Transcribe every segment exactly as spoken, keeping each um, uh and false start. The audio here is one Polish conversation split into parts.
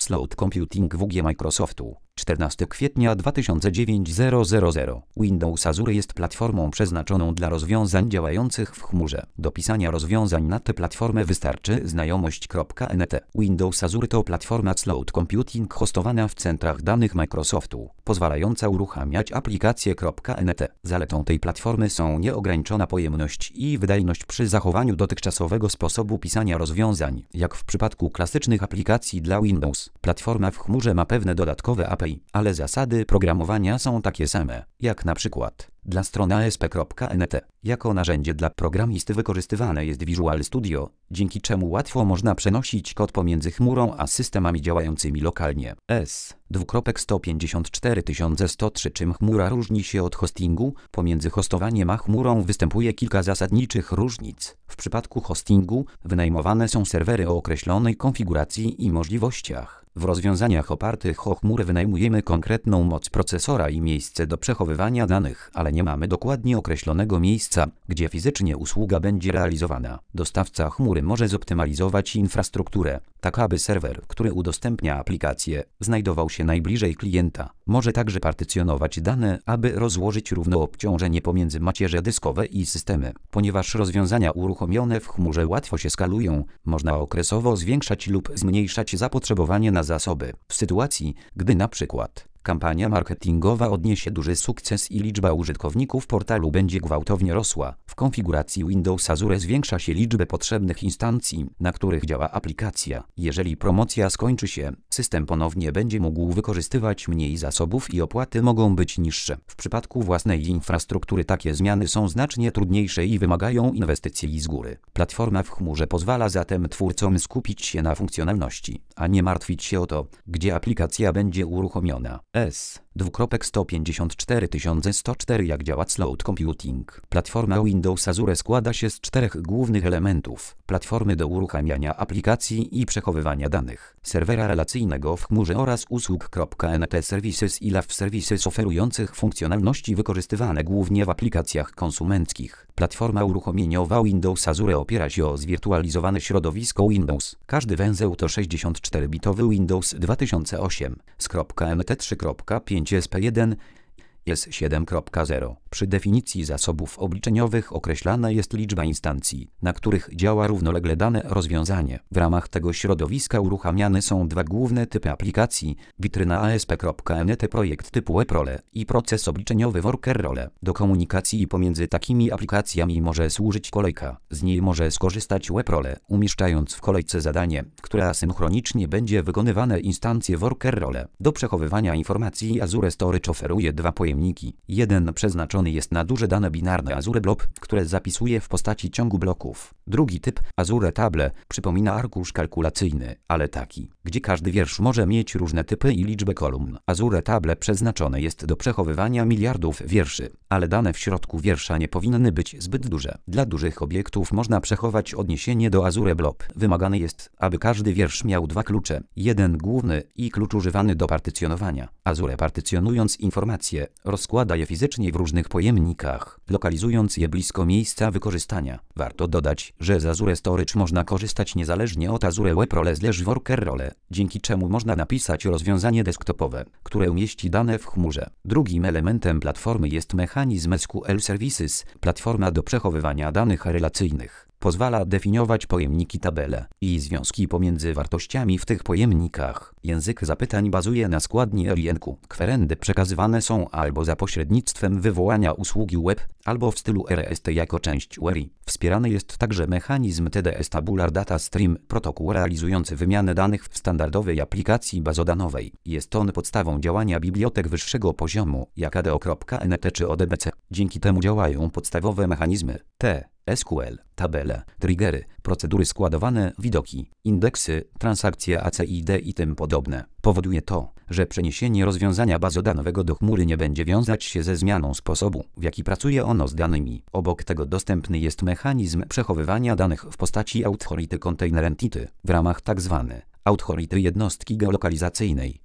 Cloud Computing W G Microsoftu. czternastego kwietnia dwa tysiące dziewiątego. Windows Azure jest platformą przeznaczoną dla rozwiązań działających w chmurze. Do pisania rozwiązań na tę platformę wystarczy znajomość .N T. Windows Azure to platforma Cloud Computing hostowana w centrach danych Microsoftu, pozwalająca uruchamiać aplikacje .N T. Zaletą tej platformy są nieograniczona pojemność i wydajność przy zachowaniu dotychczasowego sposobu pisania rozwiązań, jak w przypadku klasycznych aplikacji dla Windows. Platforma w chmurze ma pewne dodatkowe A P I, ale zasady programowania są takie same, jak na przykład dla stron A S P kropka N T. Jako narzędzie dla programisty wykorzystywane jest Visual Studio, dzięki czemu łatwo można przenosić kod pomiędzy chmurą a systemami działającymi lokalnie. S sto pięćdziesiąt cztery tysiące sto trzy. Czym chmura różni się od hostingu? Pomiędzy hostowaniem a chmurą występuje kilka zasadniczych różnic. W przypadku hostingu wynajmowane są serwery o określonej konfiguracji i możliwościach. W rozwiązaniach opartych o chmurę wynajmujemy konkretną moc procesora i miejsce do przechowywania danych, ale nie mamy dokładnie określonego miejsca, gdzie fizycznie usługa będzie realizowana. Dostawca chmury może zoptymalizować infrastrukturę, tak aby serwer, który udostępnia aplikację, znajdował się najbliżej klienta. Może także partycjonować dane, aby rozłożyć równo obciążenie pomiędzy macierze dyskowe i systemy. Ponieważ rozwiązania uruchomione w chmurze łatwo się skalują, można okresowo zwiększać lub zmniejszać zapotrzebowanie na zasoby. W sytuacji, gdy na przykład kampania marketingowa odniesie duży sukces i liczba użytkowników portalu będzie gwałtownie rosła, w konfiguracji Windows Azure zwiększa się liczbę potrzebnych instancji, na których działa aplikacja. Jeżeli promocja skończy się, system ponownie będzie mógł wykorzystywać mniej zasobów i opłaty mogą być niższe. W przypadku własnej infrastruktury takie zmiany są znacznie trudniejsze i wymagają inwestycji z góry. Platforma w chmurze pozwala zatem twórcom skupić się na funkcjonalności, a nie martwić się o to, gdzie aplikacja będzie uruchomiona. S sto pięćdziesiąt cztery tysiące sto cztery. Jak działa Cloud Computing? Platforma Windows Azure składa się z czterech głównych elementów: platformy do uruchamiania aplikacji i przechowywania danych, serwera relacyjnego w chmurze oraz usług .N T Services i Live Services oferujących funkcjonalności wykorzystywane głównie w aplikacjach konsumenckich. Platforma uruchomieniowa Windows Azure opiera się o zwirtualizowane środowisko Windows. Każdy węzeł to sześćdziesięcioczterobitowy Windows dwa tysiące osiem z N T trzy kropka pięć S P jeden i S siedem kropka zero. Przy definicji zasobów obliczeniowych określana jest liczba instancji, na których działa równolegle dane rozwiązanie. W ramach tego środowiska uruchamiane są dwa główne typy aplikacji: witryna A S P kropka N T, projekt typu WebRole i proces obliczeniowy WorkerRole. Do komunikacji pomiędzy takimi aplikacjami może służyć kolejka. Z niej może skorzystać WebRole, umieszczając w kolejce zadanie, które asynchronicznie będzie wykonywane instancje WorkerRole. Do przechowywania informacji Azure Storage oferuje dwa pojemniki. Jeden przeznaczony jest na duże dane binarne Azure Blob, które zapisuje w postaci ciągu bloków. Drugi typ, Azure Table, przypomina arkusz kalkulacyjny, ale taki, gdzie każdy wiersz może mieć różne typy i liczbę kolumn. Azure Table przeznaczone jest do przechowywania miliardów wierszy, ale dane w środku wiersza nie powinny być zbyt duże. Dla dużych obiektów można przechować odniesienie do Azure Blob. Wymagane jest, aby każdy wiersz miał dwa klucze, jeden główny i klucz używany do partycjonowania. Azure, partycjonując informacje, rozkłada je fizycznie w różnych pojemnikach, lokalizując je blisko miejsca wykorzystania. Warto dodać, że z Azure Storage można korzystać niezależnie od Azure WebRole slash WorkerRole, dzięki czemu można napisać rozwiązanie desktopowe, które umieści dane w chmurze. Drugim elementem platformy jest mechanizm S Q L Services, platforma do przechowywania danych relacyjnych. Pozwala definiować pojemniki tabele i związki pomiędzy wartościami w tych pojemnikach. Język zapytań bazuje na składni R I N Q. Kwerendy przekazywane są albo za pośrednictwem wywołania usługi web, albo w stylu R E S T jako część query. Wspierany jest także mechanizm T D S Tabular Data Stream, protokół realizujący wymianę danych w standardowej aplikacji bazodanowej. Jest on podstawą działania bibliotek wyższego poziomu, jak A D O.N T czy O D B C. Dzięki temu działają podstawowe mechanizmy T, S Q L, tabele, triggery, procedury składowane, widoki, indeksy, transakcje A C I D i tym podobne. Powoduje to, że przeniesienie rozwiązania bazodanowego do chmury nie będzie wiązać się ze zmianą sposobu, w jaki pracuje ono z danymi. Obok tego dostępny jest mechanizm przechowywania danych w postaci Authority Container Entity w ramach tzw. Authority jednostki geolokalizacyjnej.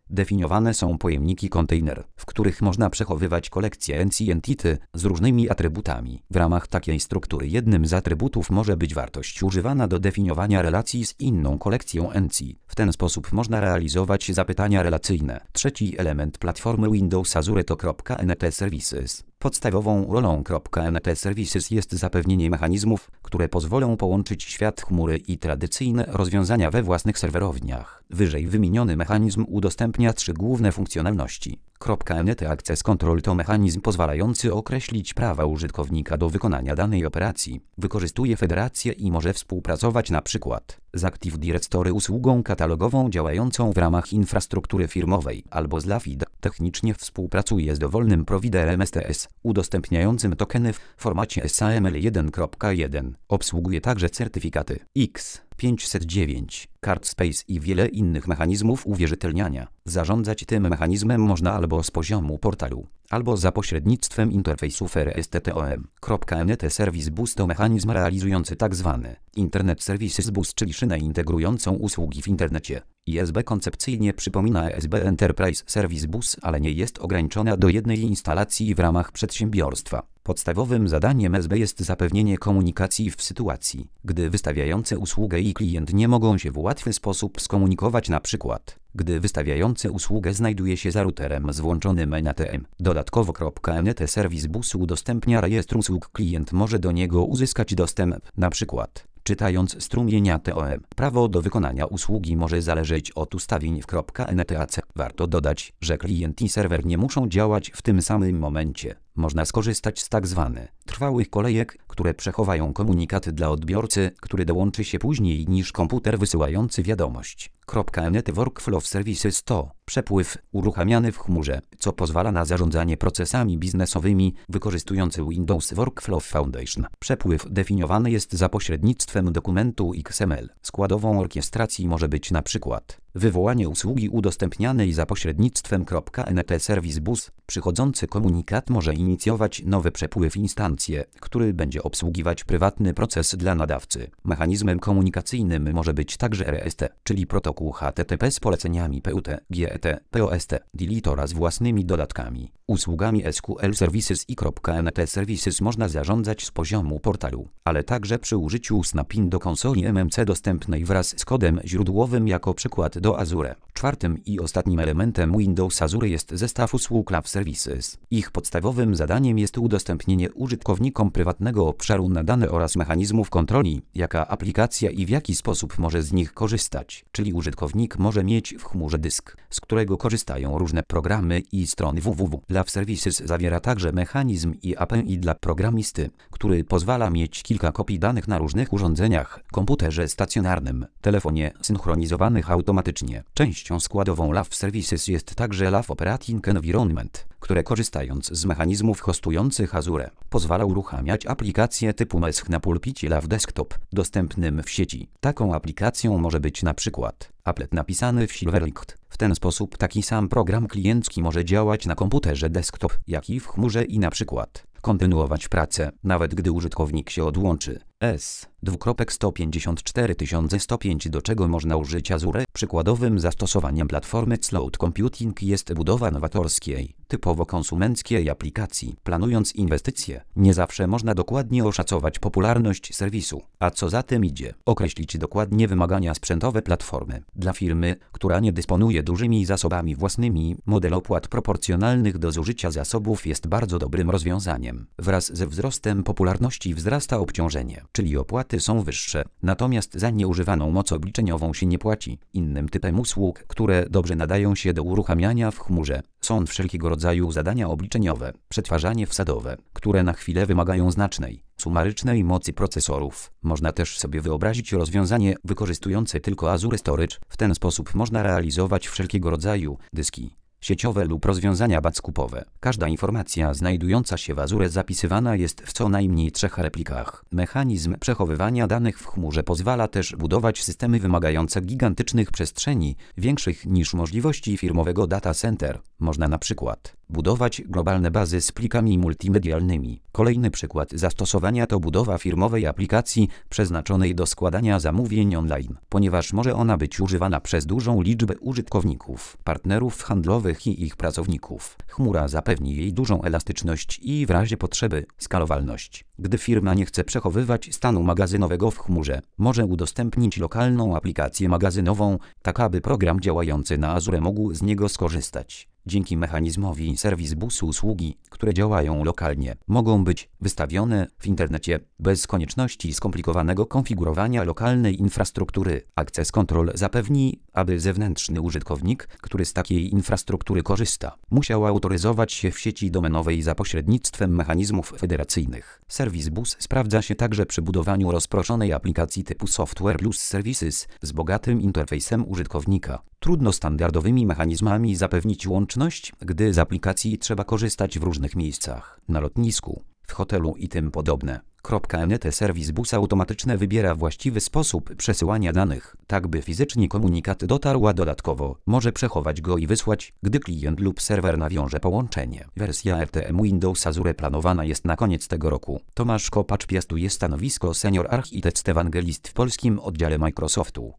Definiowane są pojemniki kontener, w których można przechowywać kolekcję N C Entity z różnymi atrybutami. W ramach takiej struktury jednym z atrybutów może być wartość używana do definiowania relacji z inną kolekcją N C. W ten sposób można realizować zapytania relacyjne. Trzeci element platformy Windows Azure to .N T Services. Podstawową rolą .N T Services jest zapewnienie mechanizmów, które pozwolą połączyć świat chmury i tradycyjne rozwiązania we własnych serwerowniach. Wyżej wymieniony mechanizm udostępnia trzy główne funkcjonalności. .N T Access Control to mechanizm pozwalający określić prawa użytkownika do wykonania danej operacji. Wykorzystuje federację i może współpracować np. z Active Directory, usługą katalogową działającą w ramach infrastruktury firmowej, albo z LAFID. Technicznie współpracuje z dowolnym prowajderem S T S, udostępniającym tokeny w formacie S A M L jeden kropka jeden. Obsługuje także certyfikaty X pięćset dziewięć, CardSpace i wiele innych mechanizmów uwierzytelniania. Zarządzać tym mechanizmem można albo z poziomu portalu, albo za pośrednictwem interfejsów R S T T O M. N T Service Bus to mechanizm realizujący tzw. Internet Services Bus, czyli szynę integrującą usługi w internecie. I S B koncepcyjnie przypomina E S B Enterprise Service Bus, ale nie jest ograniczona do jednej instalacji w ramach przedsiębiorstwa. Podstawowym zadaniem S B jest zapewnienie komunikacji w sytuacji, gdy wystawiający usługę i klient nie mogą się w łatwy sposób skomunikować, np. gdy wystawiający usługę znajduje się za routerem z włączonym N A T M. Dodatkowo N T Service Bus udostępnia rejestr usług. Klient może do niego uzyskać dostęp, np. czytając strumienia T O M. Prawo do wykonania usługi może zależeć od ustawień w N T A C. Warto dodać, że klient i serwer nie muszą działać w tym samym momencie. Można skorzystać z tzw. trwałych kolejek, które przechowają komunikat dla odbiorcy, który dołączy się później niż komputer wysyłający wiadomość. N T Workflow Services to przepływ uruchamiany w chmurze, co pozwala na zarządzanie procesami biznesowymi wykorzystujący Windows Workflow Foundation. Przepływ definiowany jest za pośrednictwem dokumentu X M L. Składową orkiestracji może być np. wywołanie usługi udostępnianej za pośrednictwem N T Service Bus. Przychodzący komunikat może inicjować nowy przepływ instancję, który będzie obsługiwać prywatny proces dla nadawcy. Mechanizmem komunikacyjnym może być także R S T, czyli protokół H T T P z poleceniami P U T, G E T, P O S T, Delete oraz własnymi dodatkami. Usługami S Q L Services i N T Services można zarządzać z poziomu portalu, ale także przy użyciu snapin do konsoli M M C dostępnej wraz z kodem źródłowym jako przykład do Azure. Czwartym i ostatnim elementem Windows Azure jest zestaw usług Love Services. Ich podstawowym zadaniem jest udostępnienie użytkownikom prywatnego obszaru na dane oraz mechanizmów kontroli, jaka aplikacja i w jaki sposób może z nich korzystać. Czyli użytkownik może mieć w chmurze dysk, z którego korzystają różne programy i strony www. Love Services zawiera także mechanizm i A P I dla programisty, który pozwala mieć kilka kopii danych na różnych urządzeniach, komputerze stacjonarnym, telefonie synchronizowanych automatycznie. Częścią składową Love Services jest także Love Operating Environment, które korzystając z mechanizmów hostujących Azure, pozwala uruchamiać aplikacje typu Mesh na pulpicie Love Desktop, dostępnym w sieci. Taką aplikacją może być np. applet napisany w Silverlight. W ten sposób taki sam program kliencki może działać na komputerze desktop, jak i w chmurze i np. kontynuować pracę, nawet gdy użytkownik się odłączy. S. sto pięćdziesiąt cztery tysiące sto pięć, do czego można użyć Azure. Przykładowym zastosowaniem platformy Cloud Computing jest budowa nowatorskiej, typowo konsumenckiej aplikacji. Planując inwestycje, nie zawsze można dokładnie oszacować popularność serwisu, a co za tym idzie, określić dokładnie wymagania sprzętowe platformy. Dla firmy, która nie dysponuje dużymi zasobami własnymi, model opłat proporcjonalnych do zużycia zasobów jest bardzo dobrym rozwiązaniem. Wraz ze wzrostem popularności wzrasta obciążenie, czyli opłaty są wyższe, natomiast za nieużywaną moc obliczeniową się nie płaci. Innym typem usług, które dobrze nadają się do uruchamiania w chmurze, są wszelkiego rodzaju zadania obliczeniowe, przetwarzanie wsadowe, które na chwilę wymagają znacznej, sumarycznej mocy procesorów. Można też sobie wyobrazić rozwiązanie wykorzystujące tylko Azure Storage. W ten sposób można realizować wszelkiego rodzaju dyski sieciowe lub rozwiązania backupowe. Każda informacja znajdująca się w Azure zapisywana jest w co najmniej trzech replikach. Mechanizm przechowywania danych w chmurze pozwala też budować systemy wymagające gigantycznych przestrzeni, większych niż możliwości firmowego data center. Można na przykład Budować globalne bazy z plikami multimedialnymi. Kolejny przykład zastosowania to budowa firmowej aplikacji przeznaczonej do składania zamówień online, ponieważ może ona być używana przez dużą liczbę użytkowników, partnerów handlowych i ich pracowników. Chmura zapewni jej dużą elastyczność i w razie potrzeby skalowalność. Gdy firma nie chce przechowywać stanu magazynowego w chmurze, może udostępnić lokalną aplikację magazynową, tak aby program działający na Azure mógł z niego skorzystać. Dzięki mechanizmowi Service Bus usługi, które działają lokalnie, mogą być wystawione w internecie bez konieczności skomplikowanego konfigurowania lokalnej infrastruktury. Access Control zapewni, aby zewnętrzny użytkownik, który z takiej infrastruktury korzysta, musiał autoryzować się w sieci domenowej za pośrednictwem mechanizmów federacyjnych. Service Bus sprawdza się także przy budowaniu rozproszonej aplikacji typu Software plus Services z bogatym interfejsem użytkownika. Trudno standardowymi mechanizmami zapewnić łączność, gdy z aplikacji trzeba korzystać w różnych miejscach, na lotnisku, w hotelu i tym podobne. N T Service Bus automatyczne wybiera właściwy sposób przesyłania danych, tak by fizycznie komunikat dotarł, a dodatkowo może przechować go i wysłać, gdy klient lub serwer nawiąże połączenie. Wersja R T M Windows Azure planowana jest na koniec tego roku. Tomasz Kopacz piastuje stanowisko Senior Architect Evangelist w polskim oddziale Microsoftu.